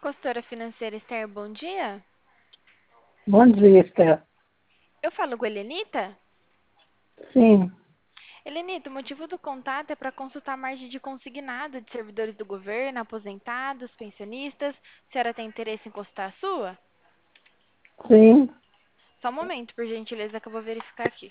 Consultora financeira Esther, bom dia. Bom dia, Esther. Eu falo com a Helenita. Sim, Helenita, o motivo do contato é para consultar a margem de consignado de servidores do governo, aposentados, pensionistas. A senhora tem interesse em consultar a sua? sim, Só um momento, por gentileza, que eu vou verificar aqui.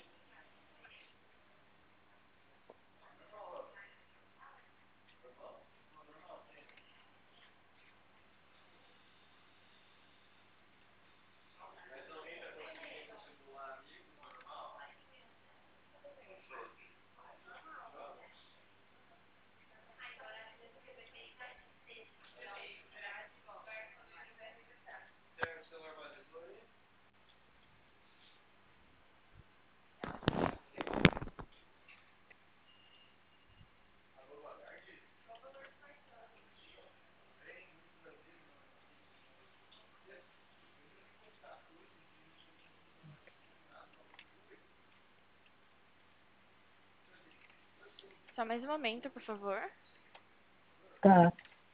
Só mais um momento, por favor. tá,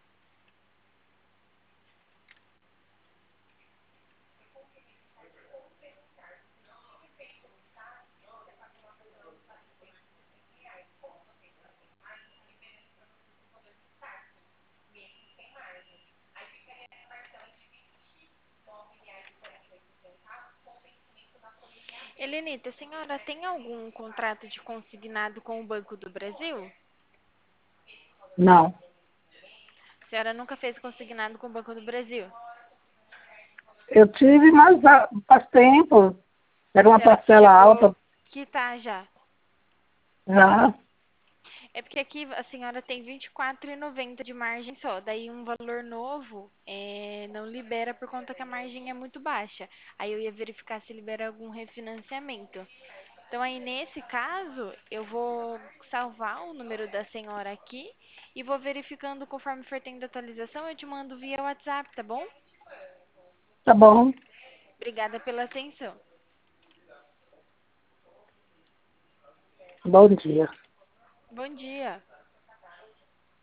Helenita, a senhora tem algum contrato de consignado com o Banco do Brasil? não. A senhora nunca fez consignado com o Banco do Brasil? Eu tive, mas faz tempo. Era A uma senhora parcela chegou alta a quitar já? já. É porque aqui a senhora tem R$ 24,90 de margem só. Daí um valor novo não libera por conta que a margem é muito baixa. Aí eu ia verificar se libera algum refinanciamento. Então aí nesse caso, eu vou salvar o número da senhora aqui e vou verificando conforme for tendo atualização, eu te mando via WhatsApp, tá bom? Tá bom. Obrigada pela atenção. Bom dia. Bom dia.